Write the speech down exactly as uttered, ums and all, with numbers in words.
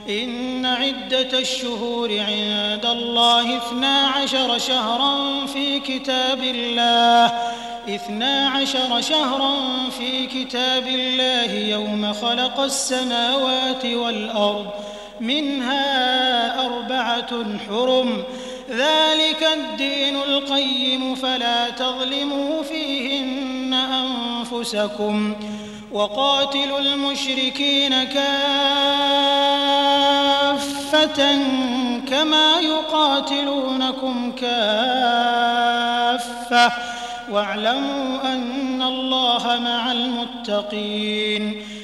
إن عدة الشهور عند الله اثنا عشر شهرا في كتاب الله اثنا عشر شهرا في كتاب الله يوم خلق السماوات والأرض منها أربعة حرم ذلك الدين القيم فلا تظلموا فيهن أنفسكم وقاتلوا المشركين كافة كما يقاتلونكم كافة واعلموا أن الله مع المتقين